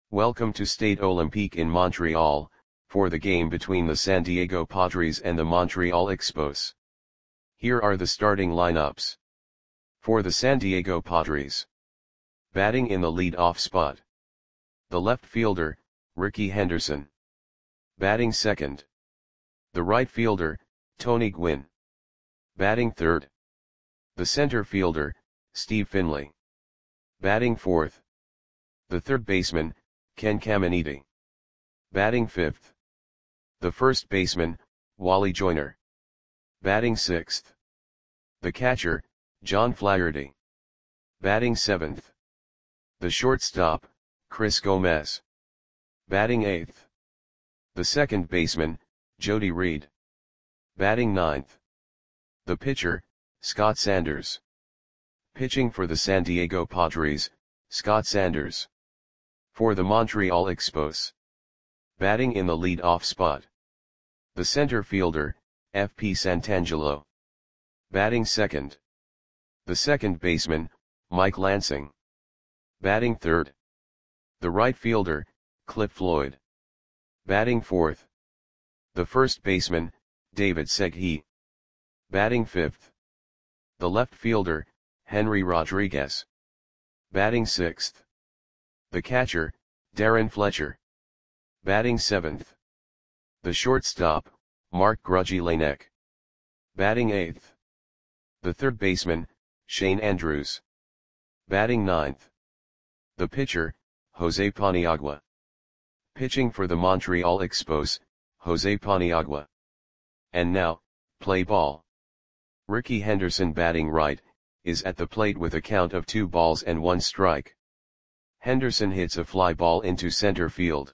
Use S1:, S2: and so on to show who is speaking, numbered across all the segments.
S1: Welcome to Stade Olympique in Montreal, for the game between the San Diego Padres and the Montreal Expos. Here are the starting lineups. For the San Diego Padres. Batting in the lead-off spot. The left fielder, Rickey Henderson. Batting second. The right fielder, Tony Gwynn. Batting third. The center fielder, Steve Finley. Batting fourth. The third baseman, Ken Caminiti. Batting fifth. The first baseman, Wally Joyner. Batting sixth. The catcher, John Flaherty. Batting seventh. The shortstop, Chris Gomez. Batting eighth. The second baseman, Jody Reed. Batting ninth. The pitcher, Scott Sanders. Pitching for the San Diego Padres, Scott Sanders. For the Montreal Expos. Batting in the lead-off spot. The center fielder, F.P. Santangelo. Batting second. The second baseman, Mike Lansing. Batting third. The right fielder, Cliff Floyd. Batting fourth. The first baseman, David Segui. Batting fifth. The left fielder, Henry Rodriguez. Batting sixth. The catcher, Darren Fletcher. Batting seventh. The shortstop, Mark Grudzielanek. Batting eighth. The third baseman, Shane Andrews. Batting ninth. The pitcher, Jose Paniagua. Pitching for the Montreal Expos, Jose Paniagua. And now, play ball. Rickey Henderson batting right, is at the plate with a count of 2 balls and 1 strike. Henderson hits a fly ball into center field.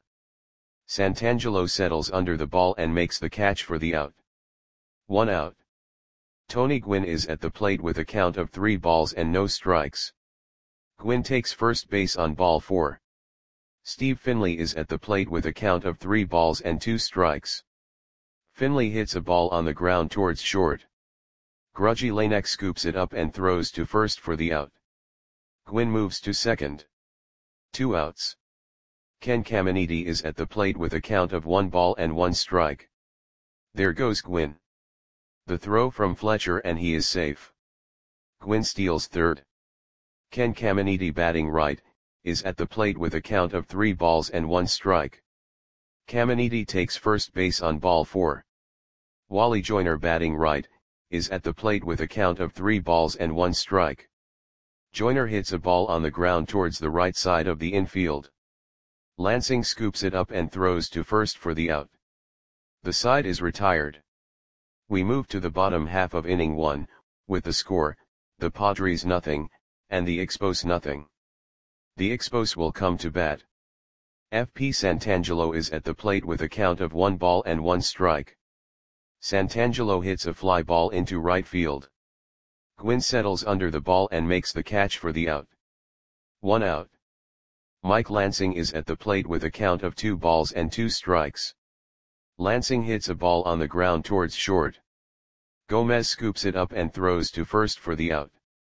S1: Santangelo settles under the ball and makes the catch for the out. 1 out. Tony Gwynn is at the plate with a count of 3 balls and no strikes. Gwynn takes first base on ball 4. Steve Finley is at the plate with a count of 3 balls and 2 strikes. Finley hits a ball on the ground towards short. Grudzielanek scoops it up and throws to first for the out. Gwynn moves to second. 2 outs. Ken Caminiti is at the plate with a count of 1 ball and 1 strike. There goes Gwynn. The throw from Fletcher and he is safe. Gwynn steals third. Ken Caminiti batting right, is at the plate with a count of 3 balls and 1 strike. Caminiti takes first base on ball 4. Wally Joyner batting right, is at the plate with a count of 3 balls and 1 strike. Joyner hits a ball on the ground towards the right side of the infield. Lansing scoops it up and throws to first for the out. The side is retired. We move to the bottom half of inning 1, with the score, the Padres nothing, and the Expos nothing. The Expos will come to bat. F.P. Santangelo is at the plate with a count of 1 ball and 1 strike. Santangelo hits a fly ball into right field. Gwynn settles under the ball and makes the catch for the out. 1 out. Mike Lansing is at the plate with a count of 2 balls and 2 strikes. Lansing hits a ball on the ground towards short. Gomez scoops it up and throws to first for the out.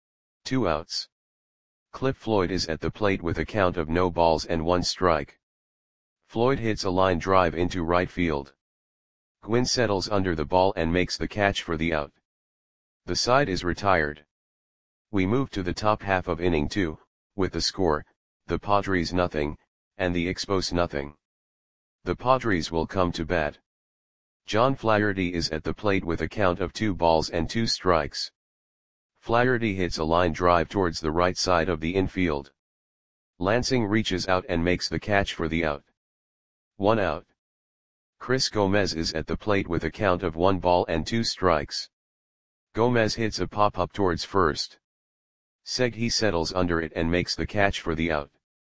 S1: 2 outs. Cliff Floyd is at the plate with a count of no balls and 1 strike. Floyd hits a line drive into right field. Gwynn settles under the ball and makes the catch for the out. The side is retired. We move to the top half of inning 2, with the score, the Padres nothing, and the Expos nothing. The Padres will come to bat. John Flaherty is at the plate with a count of 2 balls and 2 strikes. Flaherty hits a line drive towards the right side of the infield. Lansing reaches out and makes the catch for the out. 1 out. Chris Gomez is at the plate with a count of 1 ball and 2 strikes. Gomez hits a pop-up towards first. Segui settles under it and makes the catch for the out.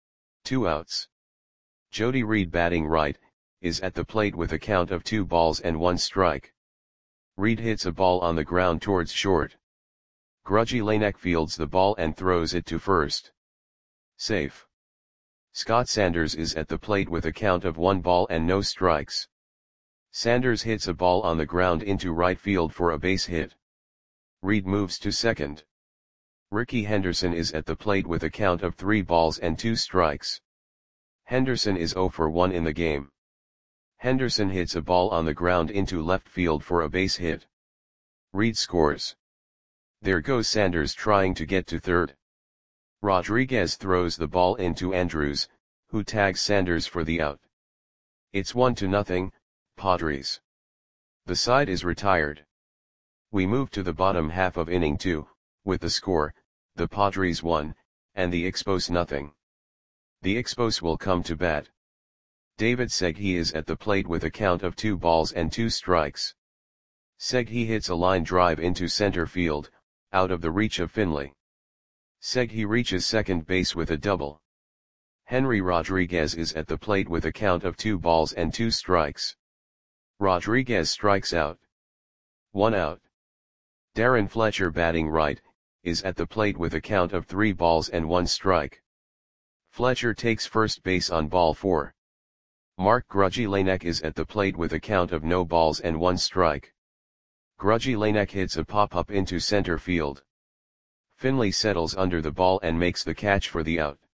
S1: 2 outs. Jody Reed batting right, is at the plate with a count of 2 balls and 1 strike. Reed hits a ball on the ground towards short. Grudzielanek fields the ball and throws it to first. Safe. Scott Sanders is at the plate with a count of 1 ball and no strikes. Sanders hits a ball on the ground into right field for a base hit. Reed moves to second. Rickey Henderson is at the plate with a count of 3 balls and 2 strikes. Henderson is 0 for 1 in the game. Henderson hits a ball on the ground into left field for a base hit. Reed scores. There goes Sanders trying to get to third. Rodriguez throws the ball into Andrews, who tags Sanders for the out. It's 1-0, Padres. The side is retired. We move to the bottom half of inning 2, with the score, the Padres 1, and the Expos nothing. The Expos will come to bat. David Segui is at the plate with a count of 2 balls and 2 strikes. Segui hits a line drive into center field, out of the reach of Finley. Segui reaches second base with a double. Henry Rodriguez is at the plate with a count of 2 balls and 2 strikes. Rodriguez strikes out. 1 out. Darren Fletcher, batting right, is at the plate with a count of 3 balls and 1 strike. Fletcher takes first base on ball 4. Mark Grudzielanek is at the plate with a count of no balls and 1 strike. Grudzielanek hits a pop-up into center field. Finley settles under the ball and makes the catch for the out.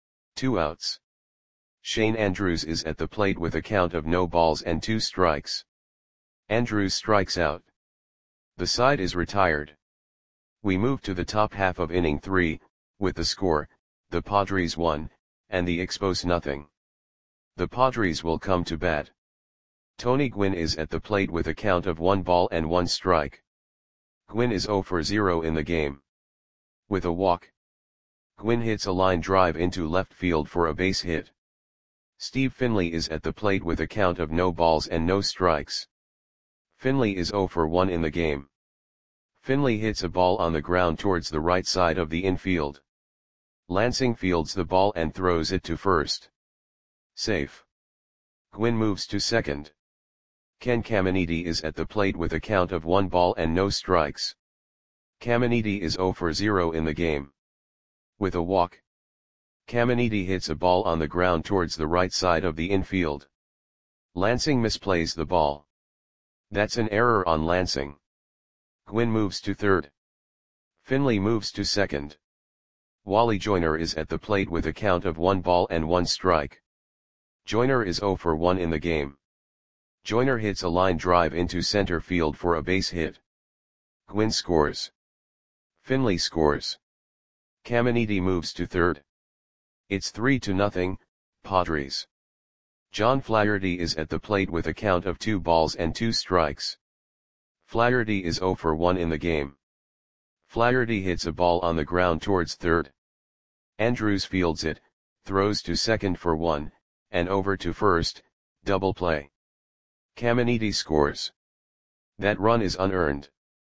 S1: 2 outs. Shane Andrews is at the plate with a count of no balls and 2 strikes. Andrews strikes out. The side is retired. We move to the top half of inning 3, with the score, the Padres 1, and the Expos nothing. The Padres will come to bat. Tony Gwynn is at the plate with a count of 1 ball and 1 strike. Gwynn is 0 for 0 in the game. With a walk, Gwynn hits a line drive into left field for a base hit. Steve Finley is at the plate with a count of no balls and no strikes. Finley is 0 for 1 in the game. Finley hits a ball on the ground towards the right side of the infield. Lansing fields the ball and throws it to first. Safe. Gwynn moves to second. Ken Caminiti is at the plate with a count of 1 ball and no strikes. Caminiti is 0 for 0 in the game. With a walk, Caminiti hits a ball on the ground towards the right side of the infield. Lansing misplays the ball. That's an error on Lansing. Gwynn moves to third. Finley moves to second. Wally Joyner is at the plate with a count of 1 ball and 1 strike. Joyner is 0 for 1 in the game. Joyner hits a line drive into center field for a base hit. Gwynn scores. Finley scores. Caminiti moves to third. It's 3-0, Padres. John Flaherty is at the plate with a count of 2 balls and 2 strikes. Flaherty is 0 for 1 in the game. Flaherty hits a ball on the ground towards third. Andrews fields it, throws to second for 1, and over to first, double play. Caminiti scores. That run is unearned.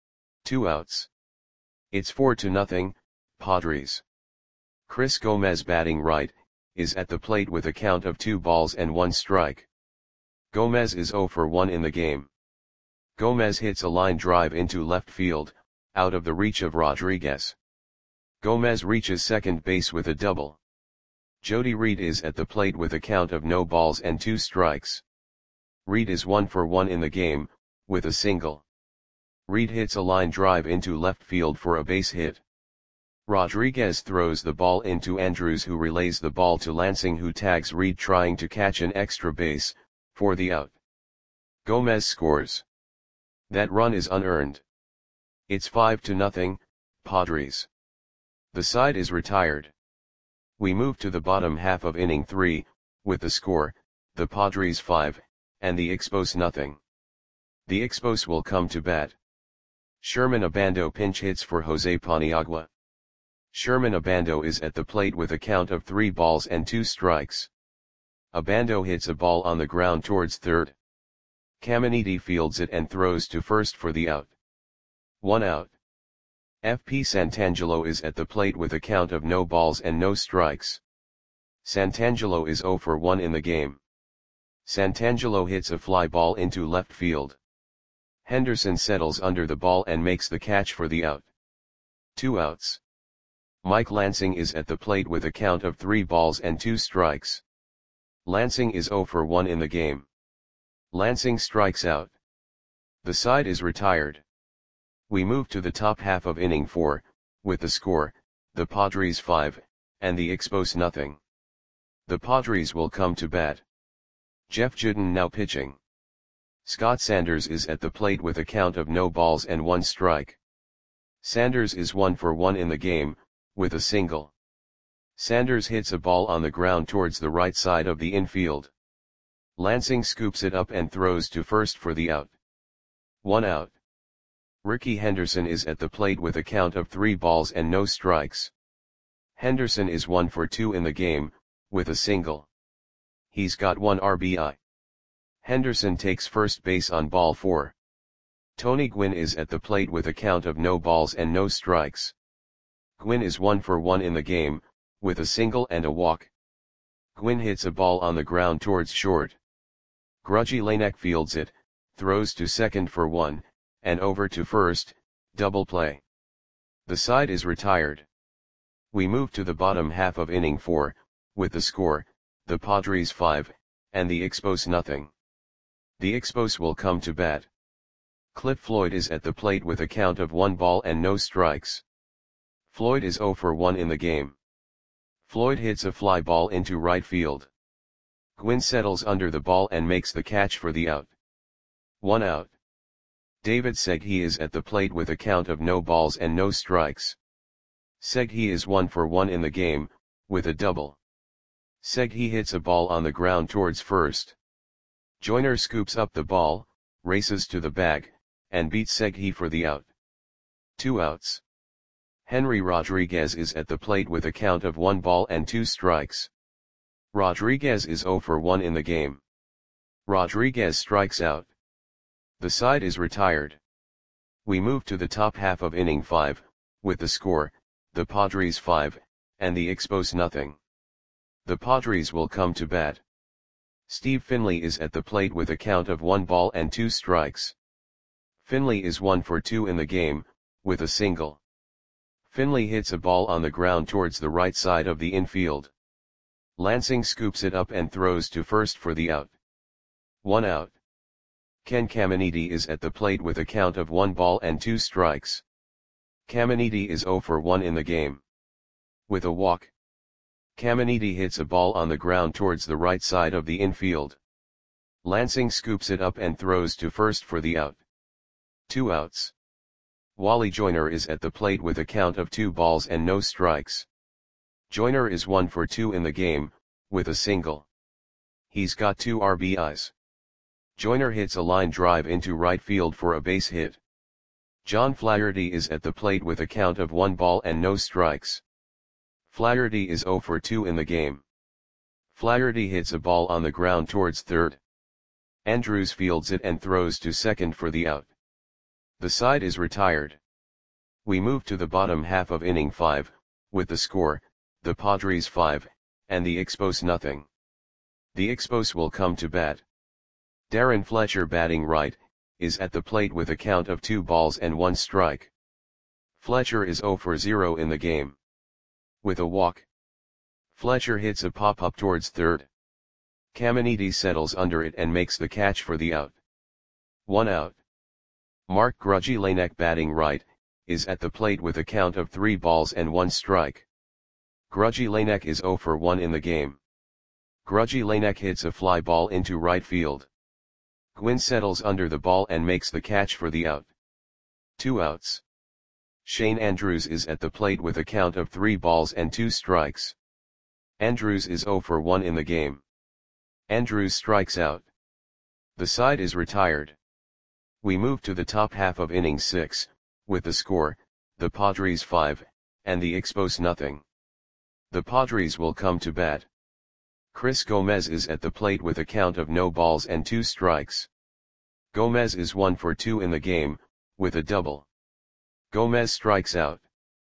S1: 2 outs. It's 4-0, Padres. Chris Gomez, batting right, is at the plate with a count of 2 balls and 1 strike. Gomez is 0 for 1 in the game. Gomez hits a line drive into left field, out of the reach of Rodriguez. Gomez reaches second base with a double. Jody Reed is at the plate with a count of no balls and 2 strikes. Reed is 1 for 1 in the game, with a single. Reed hits a line drive into left field for a base hit. Rodriguez throws the ball into Andrews, who relays the ball to Lansing, who tags Reed trying to catch an extra base, for the out. Gomez scores. That run is unearned. It's 5-0, Padres. The side is retired. We move to the bottom half of inning 3, with the score, the Padres 5, and the Expos nothing. The Expos will come to bat. Sherman Abando pinch hits for Jose Paniagua. Sherman Abando is at the plate with a count of 3 balls and 2 strikes. Abando hits a ball on the ground towards third. Caminiti fields it and throws to first for the out. 1 out. FP Santangelo is at the plate with a count of no balls and no strikes. Santangelo is 0 for 1 in the game. Santangelo hits a fly ball into left field. Henderson settles under the ball and makes the catch for the out. 2 outs. Mike Lansing is at the plate with a count of 3 balls and 2 strikes. Lansing is 0 for 1 in the game. Lansing strikes out. The side is retired. We move to the top half of inning 4, with the score, the Padres 5, and the Expos nothing. The Padres will come to bat. Jeff Juden now pitching. Scott Sanders is at the plate with a count of no balls and 1 strike. Sanders is 1 for 1 in the game, with a single. Sanders hits a ball on the ground towards the right side of the infield. Lansing scoops it up and throws to first for the out. 1 out. Rickey Henderson is at the plate with a count of 3 balls and no strikes. Henderson is 1 for 2 in the game, with a single. He's got 1 RBI. Henderson takes first base on ball 4. Tony Gwynn is at the plate with a count of no balls and no strikes. Gwynn is 1 for 1 in the game, with a single and a walk. Gwynn hits a ball on the ground towards short. Grudgy Lanek fields it, throws to second for 1, and over to first, double play. The side is retired. We move to the bottom half of inning 4, with the score, the Padres 5, and the Expos nothing. The Expos will come to bat. Cliff Floyd is at the plate with a count of 1 ball and no strikes. Floyd is 0 for 1 in the game. Floyd hits a fly ball into right field. Gwynn settles under the ball and makes the catch for the out. 1 out. David Segui is at the plate with a count of no balls and no strikes. Segui is 1 for 1 in the game, with a double. Segui hits a ball on the ground towards first. Joyner scoops up the ball, races to the bag, and beats Segui for the out. 2 outs. Henry Rodriguez is at the plate with a count of 1 ball and 2 strikes. Rodriguez is 0 for 1 in the game. Rodriguez strikes out. The side is retired. We move to the top half of inning 5, with the score, the Padres 5, and the Expos nothing. The Padres will come to bat. Steve Finley is at the plate with a count of 1 ball and 2 strikes. Finley is 1 for 2 in the game, with a single. Finley hits a ball on the ground towards the right side of the infield. Lansing scoops it up and throws to first for the out. 1 out. Ken Caminiti is at the plate with a count of 1 ball and 2 strikes. Caminiti is 0 for 1 in the game. With a walk. Caminiti hits a ball on the ground towards the right side of the infield. Lansing scoops it up and throws to first for the out. 2 outs. Wally Joyner is at the plate with a count of 2 balls and no strikes. Joyner is 1 for 2 in the game, with a single. He's got 2 RBIs. Joyner hits a line drive into right field for a base hit. John Flaherty is at the plate with a count of 1 ball and no strikes. Flaherty is 0 for 2 in the game. Flaherty hits a ball on the ground towards third. Andrews fields it and throws to second for the out. The side is retired. We move to the bottom half of inning 5, with the score, the Padres 5, and the Expos nothing. The Expos will come to bat. Darren Fletcher batting right, is at the plate with a count of 2 balls and 1 strike. Fletcher is 0 for 0 in the game. With a walk. Fletcher hits a pop-up towards third. Caminiti settles under it and makes the catch for the out. 1 out. Mark Grudgy Lanek batting right, is at the plate with a count of 3 balls and 1 strike. Grudgy Lanek is 0 for 1 in the game. Grudgy Lanek hits a fly ball into right field. Gwynn settles under the ball and makes the catch for the out. 2 outs. Shane Andrews is at the plate with a count of 3 balls and 2 strikes. Andrews is 0 for 1 in the game. Andrews strikes out. The side is retired. We move to the top half of inning 6, with the score, the Padres 5, and the Expos nothing. The Padres will come to bat. Chris Gomez is at the plate with a count of no balls and 2 strikes. Gomez is 1 for 2 in the game, with a double. Gomez strikes out.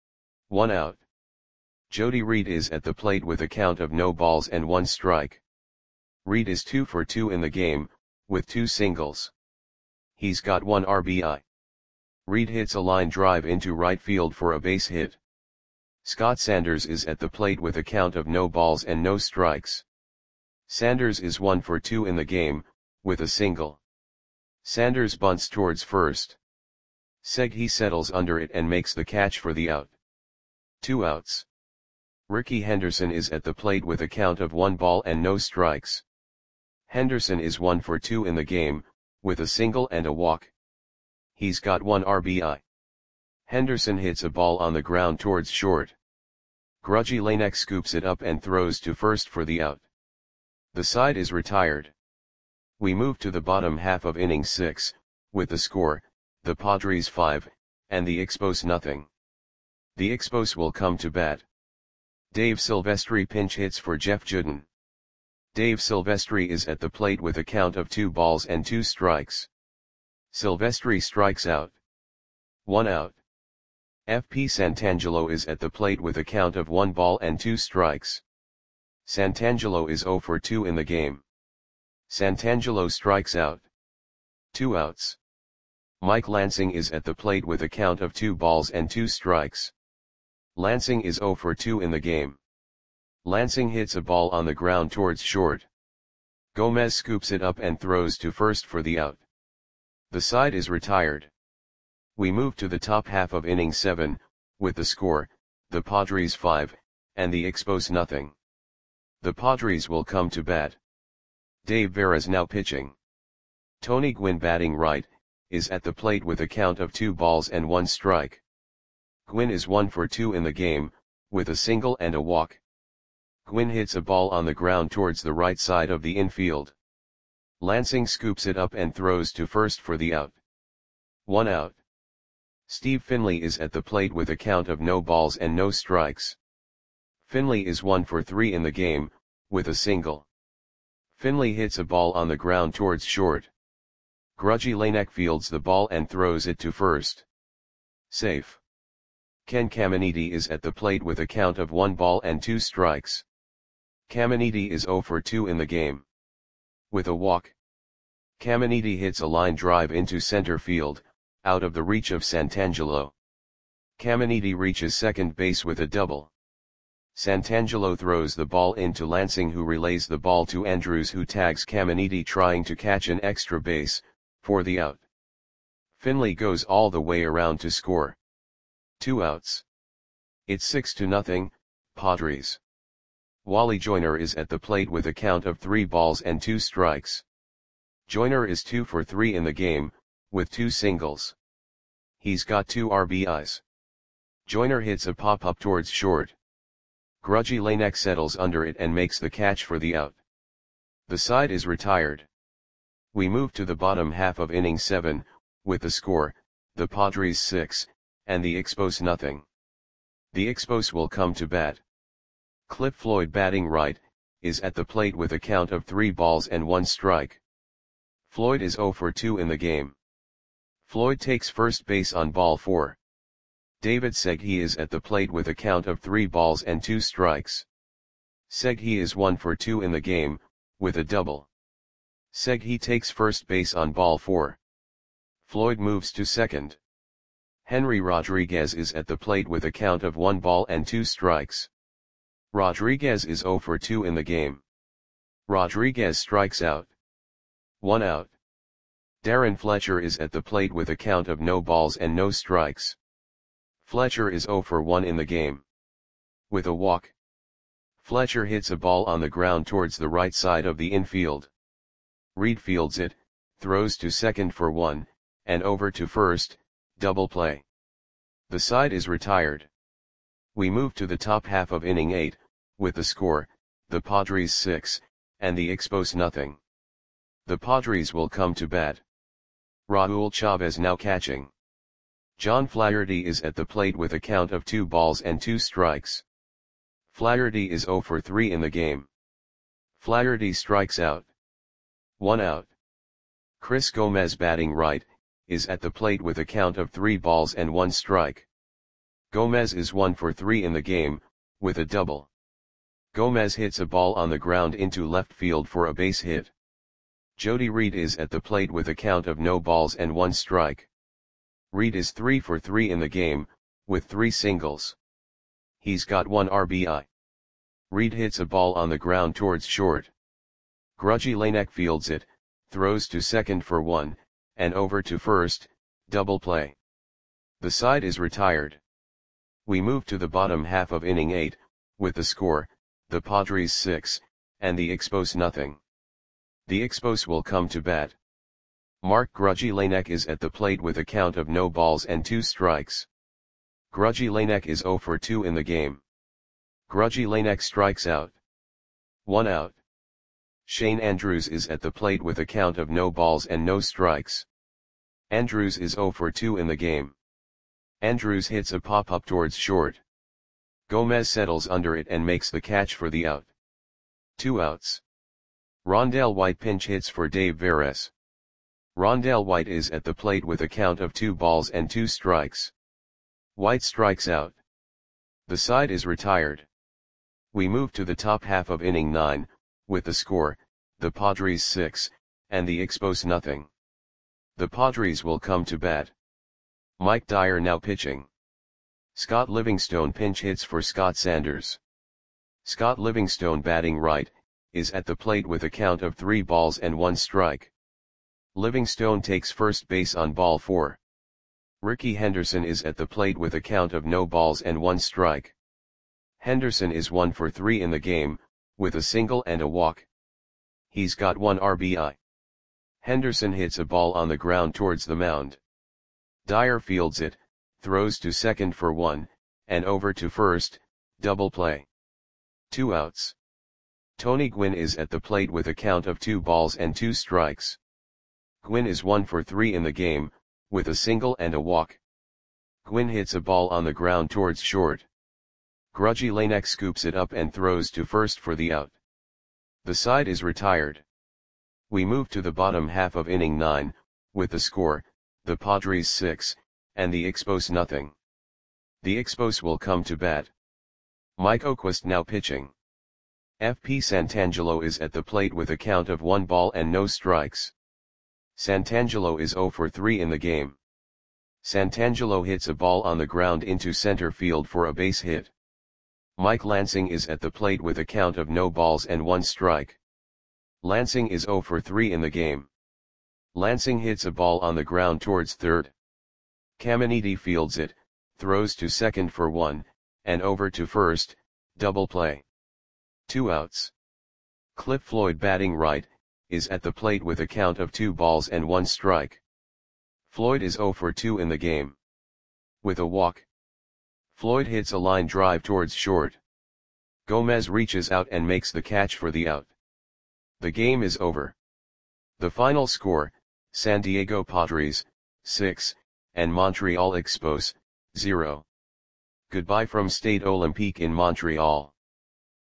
S1: 1 out. Jody Reed is at the plate with a count of no balls and 1 strike. Reed is 2 for 2 in the game, with 2 singles. He's got 1 RBI. Reed hits a line drive into right field for a base hit. Scott Sanders is at the plate with a count of no balls and no strikes. Sanders is 1 for 2 in the game, with a single. Sanders bunts towards first. Segui settles under it and makes the catch for the out. 2 outs. Ricky Henderson is at the plate with a count of 1 ball and no strikes. Henderson is 1 for 2 in the game, with a single and a walk. He's got 1 RBI. Henderson hits a ball on the ground towards short. Grudgy Lanek scoops it up and throws to first for the out. The side is retired. We move to the bottom half of inning 6, with the score, the Padres 5, and the Expos nothing. The Expos will come to bat. Dave Silvestri pinch hits for Jeff Juden. Dave Silvestri is at the plate with a count of 2 balls and 2 strikes. Silvestri strikes out. 1 out. FP Santangelo is at the plate with a count of 1 ball and 2 strikes. Santangelo is 0 for 2 in the game. Santangelo strikes out. 2 outs. Mike Lansing is at the plate with a count of 2 balls and 2 strikes. Lansing is 0 for 2 in the game. Lansing hits a ball on the ground towards short. Gomez scoops it up and throws to first for the out. The side is retired. We move to the top half of inning 7, with the score, the Padres 5, and the Expos nothing. The Padres will come to bat. Dave Veras now pitching. Tony Gwynn batting right, is at the plate with a count of 2 balls and 1 strike. Gwynn is 1 for 2 in the game, with a single and a walk. Gwynn hits a ball on the ground towards the right side of the infield. Lansing scoops it up and throws to first for the out. 1 out. Steve Finley is at the plate with a count of no balls and no strikes. Finley is 1 for 3 in the game, with a single. Finley hits a ball on the ground towards short. Grudgy Lanek fields the ball and throws it to first. Safe. Ken Caminiti is at the plate with a count of 1 ball and 2 strikes. Caminiti is 0 for 2 in the game. With a walk. Caminiti hits a line drive into center field, out of the reach of Santangelo. Caminiti reaches second base with a double. Santangelo throws the ball into Lansing, who relays the ball to Andrews, who tags Caminiti trying to catch an extra base, for the out. Finley goes all the way around to score. 2 outs. It's 6-0, Padres. Wally Joyner is at the plate with a count of 3 balls and 2 strikes. Joyner is 2 for 3 in the game, with 2 singles. He's got 2 RBIs. Joyner hits a pop-up towards short. Grudgy Lanek settles under it and makes the catch for the out. The side is retired. We move to the bottom half of inning 7, with the score, the Padres 6, and the Expos nothing. The Expos will come to bat. Cliff Floyd batting right, is at the plate with a count of 3 balls and 1 strike. Floyd is 0 for 2 in the game. Floyd takes first base on ball 4. David Segui is at the plate with a count of 3 balls and 2 strikes. Segui is 1 for 2 in the game, with a double. Segui takes first base on ball 4. Floyd moves to second. Henry Rodriguez is at the plate with a count of 1 ball and 2 strikes. Rodriguez is 0 for 2 in the game. Rodriguez strikes out. 1 out. Darren Fletcher is at the plate with a count of no balls and no strikes. Fletcher is 0 for 1 in the game. With a walk. Fletcher hits a ball on the ground towards the right side of the infield. Reed fields it, throws to second for 1, and over to first, double play. The side is retired. We move to the top half of inning 8, with the score, the Padres 6, and the Expos nothing. The Padres will come to bat. Raul Chavez now catching. John Flaherty is at the plate with a count of 2 balls and 2 strikes. Flaherty is 0 for 3 in the game. Flaherty strikes out. 1 out. Chris Gomez batting right, is at the plate with a count of 3 balls and 1 strike. Gomez is 1 for 3 in the game, with a double. Gomez hits a ball on the ground into left field for a base hit. Jody Reed is at the plate with a count of no balls and 1 strike. Reed is 3 for 3 in the game, with 3 singles. He's got 1 RBI. Reed hits a ball on the ground towards short. Grudgy Lanek fields it, throws to second for 1, and over to first, double play. The side is retired. We move to the bottom half of inning 8, with the score, the Padres 6, and the Expos nothing. The Expos will come to bat. Mark Grudzielanek is at the plate with a count of no balls and 2 strikes. Grudzielanek is 0 for 2 in the game. Grudzielanek strikes out. 1 out. Shane Andrews is at the plate with a count of no balls and no strikes. Andrews is 0 for 2 in the game. Andrews hits a pop-up towards short. Gomez settles under it and makes the catch for the out. 2 outs. Rondell White pinch hits for Dave Veres. Rondell White is at the plate with a count of 2 balls and 2 strikes. White strikes out. The side is retired. We move to the top half of inning 9, with the score, the Padres 6, and the Expos nothing. The Padres will come to bat. Mike Dyer now pitching. Scott Livingstone pinch hits for Scott Sanders. Scott Livingstone batting right, is at the plate with a count of 3 balls and 1 strike. Livingstone takes first base on ball 4. Ricky Henderson is at the plate with a count of no balls and 1 strike. Henderson is 1 for 3 in the game, with a single and a walk. He's got 1 RBI. Henderson hits a ball on the ground towards the mound. Dyer fields it, throws to second for 1, and over to first, double play. 2 outs. Tony Gwynn is at the plate with a count of 2 balls and 2 strikes. Gwynn is 1 for 3 in the game, with a single and a walk. Gwynn hits a ball on the ground towards short. Grudzielanek scoops it up and throws to first for the out. The side is retired. We move to the bottom half of inning 9, with the score, the Padres 6, and the Expos nothing. The Expos will come to bat. Mike Oquist now pitching. FP Santangelo is at the plate with a count of 1 ball and no strikes. Santangelo is 0 for 3 in the game. Santangelo hits a ball on the ground into center field for a base hit. Mike Lansing is at the plate with a count of no balls and 1 strike. Lansing is 0 for 3 in the game. Lansing hits a ball on the ground towards third. Caminiti fields it, throws to second for 1, and over to first, double play. 2 outs. Cliff Floyd batting right, is at the plate with a count of 2 balls and 1 strike. Floyd is 0 for 2 in the game. With a walk. Floyd hits a line drive towards short. Gomez reaches out and makes the catch for the out. The game is over. The final score, San Diego Padres, 6, and Montreal Expos, 0. Goodbye from Stade Olympique in Montreal.